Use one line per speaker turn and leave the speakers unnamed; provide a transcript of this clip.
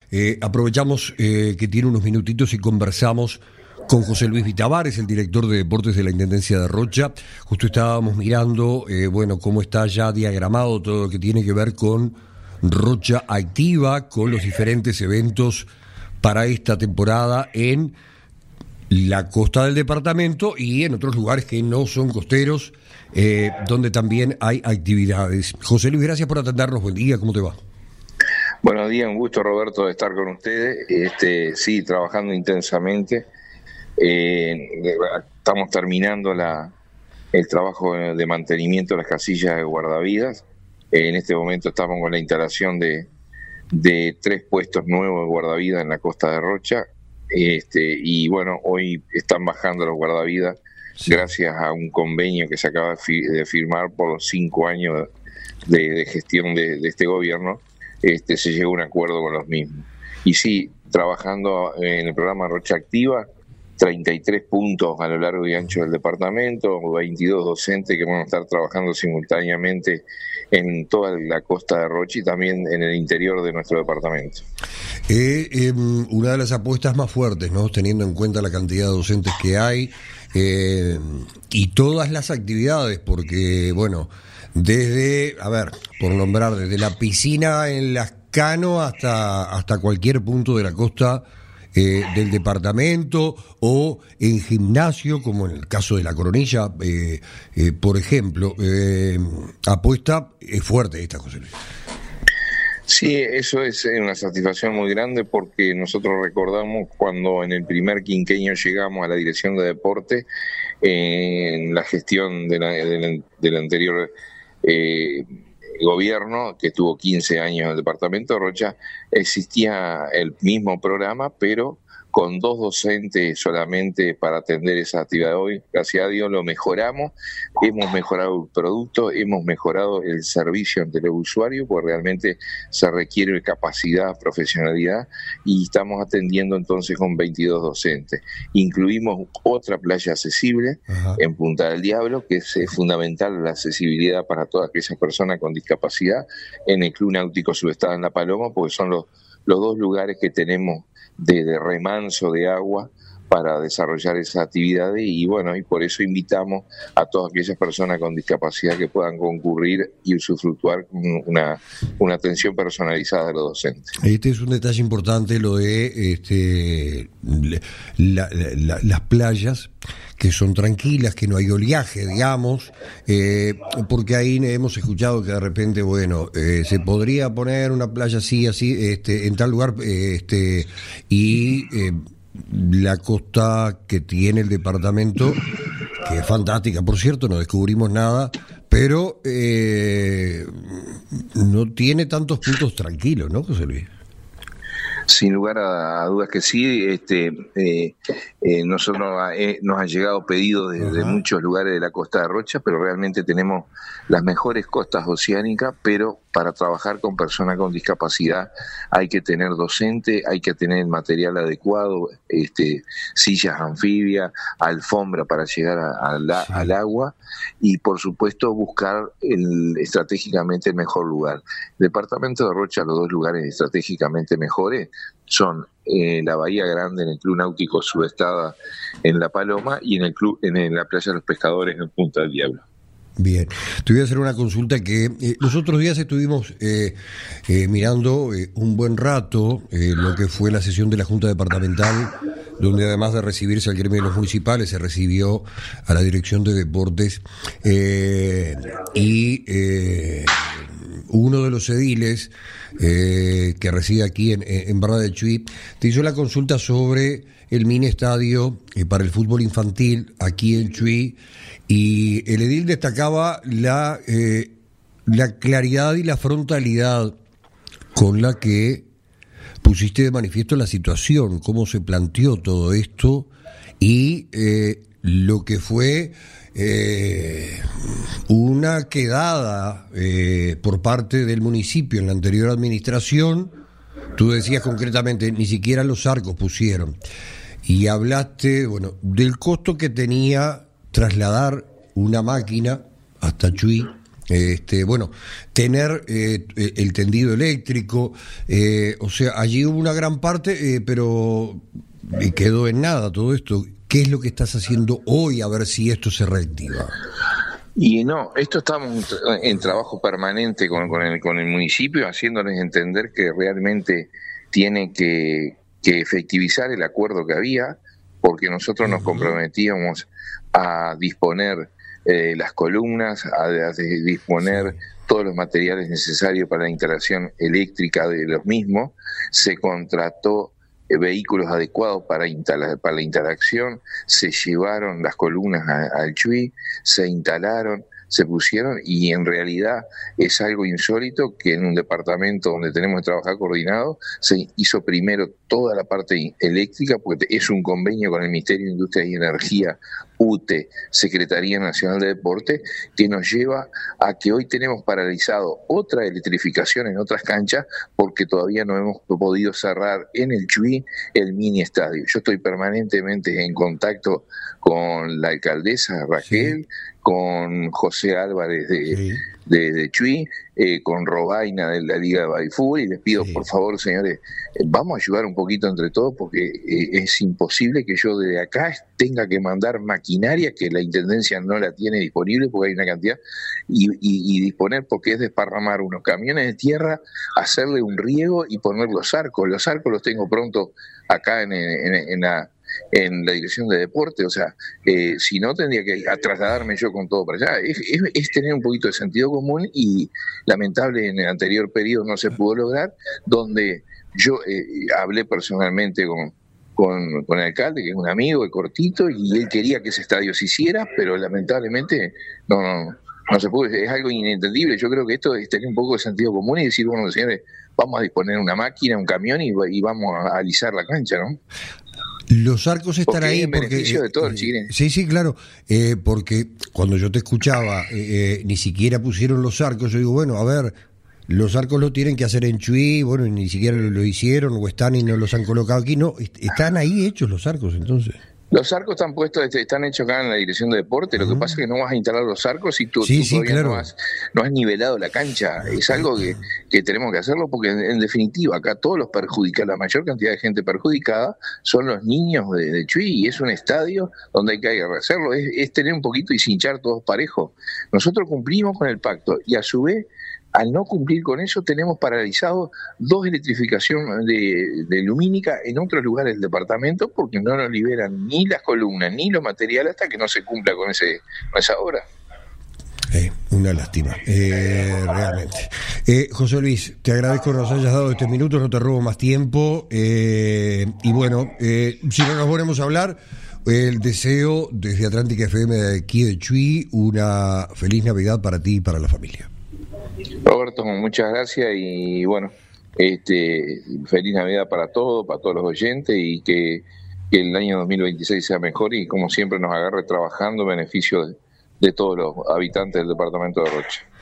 aprovechamos que tiene unos minutitos y conversamos con José Luis Vitavares, el director de deportes de la Intendencia de Rocha. Justo estábamos mirando, cómo está ya diagramado todo lo que tiene que ver con Rocha Activa, con los diferentes eventos para esta temporada en la costa del departamento y en otros lugares que no son costeros, donde también hay actividades. José Luis, gracias por atendernos. Buen día, ¿cómo te va?
Buenos días, un gusto, Roberto, de estar con ustedes. Sí, trabajando intensamente. Estamos terminando el trabajo de mantenimiento de las casillas de guardavidas. En este momento estamos con la instalación de 3 puestos nuevos de guardavidas en la costa de Rocha. Hoy están bajando los guardavidas, sí, gracias a un convenio que se acaba de firmar por los 5 años de gestión de este gobierno. Se llegó a un acuerdo con los mismos. Y sí, trabajando en el programa Rocha Activa, 33 puntos a lo largo y ancho del departamento, 22 docentes que van a estar trabajando simultáneamente en toda la costa de Rocha y también en el interior de nuestro departamento.
Una de las apuestas más fuertes, ¿no? Teniendo en cuenta la cantidad de docentes que hay y todas las actividades, porque, desde, por nombrar, desde la piscina en Lascano hasta cualquier punto de la costa del departamento, o en gimnasio, como en el caso de La Coronilla, por ejemplo. Apuesta fuerte esta, José Luis.
Sí, eso es una satisfacción muy grande, porque nosotros recordamos cuando en el primer quinquenio llegamos a la dirección de deporte, en la gestión del anterior gobierno, que estuvo 15 años en el departamento de Rocha, existía el mismo programa, pero con 2 docentes solamente para atender esa actividad. Hoy, gracias a Dios, lo mejoramos, hemos mejorado el producto, hemos mejorado el servicio ante el usuario, porque realmente se requiere capacidad, profesionalidad, y estamos atendiendo entonces con 22 docentes. Incluimos otra playa accesible, ajá, en Punta del Diablo, que es fundamental la accesibilidad para todas aquellas personas con discapacidad, en el Club Náutico Subestada en La Paloma, porque son los 2 lugares que tenemos de remanso de agua para desarrollar esas actividades, y por eso invitamos a todas aquellas personas con discapacidad que puedan concurrir y usufructuar una atención personalizada de los docentes.
Este es un detalle importante, lo de las playas, que son tranquilas, que no hay oleaje, digamos, porque ahí hemos escuchado que de repente, se podría poner una playa así, en tal lugar, la costa que tiene el departamento, que es fantástica, por cierto, no descubrimos nada, pero no tiene tantos puntos tranquilos, ¿no, José Luis?
Sin lugar a dudas que sí. Nosotros nos han llegado pedidos de muchos lugares de la costa de Rocha, pero realmente tenemos las mejores costas oceánicas, pero para trabajar con personas con discapacidad hay que tener docente, hay que tener material adecuado, sillas anfibias, alfombra para llegar al agua, y por supuesto buscar estratégicamente el mejor lugar. El departamento de Rocha, los 2 lugares estratégicamente mejores son la Bahía Grande, en el Club Náutico Subestada en La Paloma, y en la Playa de los Pescadores en Punta del Diablo.
Bien, te voy a hacer una consulta que los otros días estuvimos mirando un buen rato lo que fue la sesión de la Junta Departamental, donde además de recibirse al gremio de los municipales, se recibió a la Dirección de Deportes, y uno de los ediles que reside aquí en Barra del Chuy te hizo la consulta sobre el mini estadio para el fútbol infantil aquí en Chuy, y el edil destacaba la claridad y la frontalidad con la que pusiste de manifiesto la situación, cómo se planteó todo esto, y lo que fue una quedada por parte del municipio en la anterior administración. Tú decías concretamente, ni siquiera los arcos pusieron, y hablaste del costo que tenía trasladar una máquina hasta Chuy, Bueno, tener el tendido eléctrico, o sea, allí hubo una gran parte, pero quedó en nada todo esto. ¿Qué es lo que estás haciendo hoy a ver si esto se reactiva?
Y no, esto estamos en trabajo permanente con el municipio, haciéndoles entender que realmente tiene que efectivizar el acuerdo que había, porque nosotros nos comprometíamos a disponer las columnas, a disponer todos los materiales necesarios para la instalación eléctrica de los mismos. Se contrató vehículos adecuados para la instalación, se llevaron las columnas al Chuy, se instalaron, se pusieron, y en realidad es algo insólito que en un departamento donde tenemos que trabajar coordinado se hizo primero toda la parte eléctrica, porque es un convenio con el Ministerio de Industria y Energía, UTE, Secretaría Nacional de Deporte, que nos lleva a que hoy tenemos paralizado otra electrificación en otras canchas porque todavía no hemos podido cerrar en el Chuy el mini estadio. Yo estoy permanentemente en contacto con la alcaldesa Raquel, con José Álvarez de Chuy, con Robaina de la Liga de Badifútbol, y les pido por favor, señores, vamos a ayudar un poquito entre todos, porque es imposible que yo desde acá tenga que mandar maquinaria que la Intendencia no la tiene disponible porque hay una cantidad, y disponer, porque es desparramar unos camiones de tierra, hacerle un riego y poner los arcos. Los arcos los tengo pronto acá en la dirección de deporte, o sea, si no tendría que trasladarme yo con todo para allá. Es tener un poquito de sentido común, y lamentable en el anterior periodo no se pudo lograr, donde yo hablé personalmente con el alcalde, que es un amigo de cortito, y él quería que ese estadio se hiciera, pero lamentablemente no se pudo. Es algo inentendible. Yo creo que esto es tener un poco de sentido común y decir, bueno, señores, vamos a disponer una máquina, un camión, y vamos a alisar la cancha, ¿no?
Los arcos están ahí
en beneficio de todos, chiquines.
Sí, claro, porque cuando yo te escuchaba, ni siquiera pusieron los arcos. Yo digo, bueno, a ver, los arcos lo tienen que hacer en Chuy, bueno, ni siquiera lo hicieron, o están y no los han colocado aquí. No, están ahí hechos los arcos, entonces.
Los arcos están puestos, están hechos acá en la dirección de deporte. Lo que pasa es que no vas a instalar los arcos si tú todavía
claro,
no has nivelado la cancha. Es algo que tenemos que hacerlo, porque en definitiva acá todos los perjudicados, la mayor cantidad de gente perjudicada son los niños de Chuy, y es un estadio donde hay que hacerlo, es tener un poquito y cinchar todos parejos. Nosotros cumplimos con el pacto, y a su vez, al no cumplir con eso, tenemos paralizado 2 electrificaciones de lumínica en otros lugares del departamento, porque no nos liberan ni las columnas ni los materiales hasta que no se cumpla con esa obra.
Una lástima, realmente. José Luis, te agradezco que nos hayas dado este minuto, no te robo más tiempo, y bueno, si no nos volvemos a hablar, el deseo desde Atlántica FM de aquí de Chuy, una feliz Navidad para ti y para la familia.
Roberto, muchas gracias, y bueno, feliz Navidad para todos los oyentes, y que el año 2026 sea mejor, y como siempre nos agarre trabajando en beneficio de todos los habitantes del departamento de Rocha.